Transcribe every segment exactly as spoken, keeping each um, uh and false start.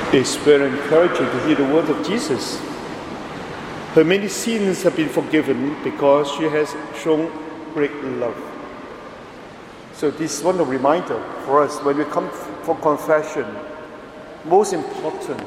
It's very encouraging to hear the words of Jesus. Her many sins have been forgiven because she has shown great love. So this is one of the reminder for us when we come for confession. Most important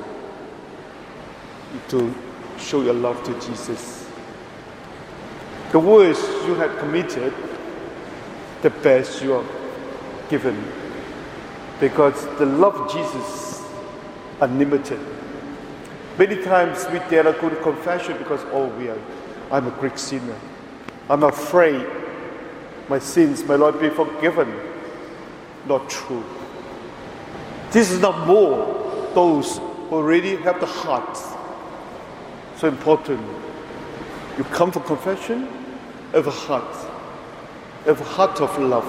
to show your love to Jesus. The worst you have committed, the best you are given. Because the love of Jesus is unlimited. Many times we dare not go to confession because, oh, we are, I'm a great sinner. I'm afraid my sins may not be forgiven. Not true. This is not more those who really have the heart. So important. You come for confession, have a heart. Have a heart of love.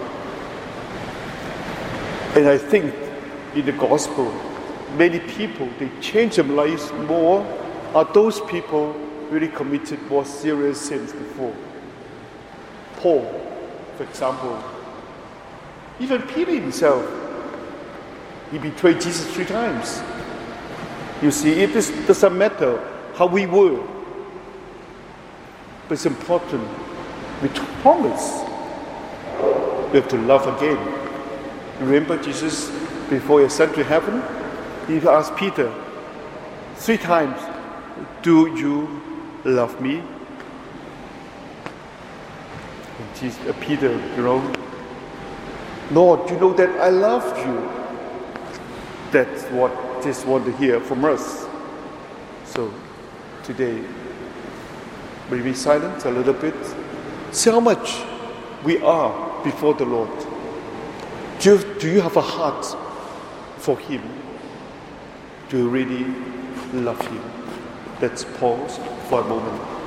And I think in the gospel, many people, they change their lives more, are those people really committed more serious sins before. Paul, for example, even Peter himself, he betrayed Jesus three times. You see, it is, doesn't matter how we were, but it's important. We promise we have to love again. Remember Jesus, before he ascended to heaven, he asked Peter three times, do you love me? And Jesus, uh, Peter, you know, Lord, you know that I love you. That's what Jesus wants to hear from us. So today, will we be silent a little bit? See how much we are before the Lord. Do you, do you have a heart for Him? Do you really love Him? Let's pause for a moment.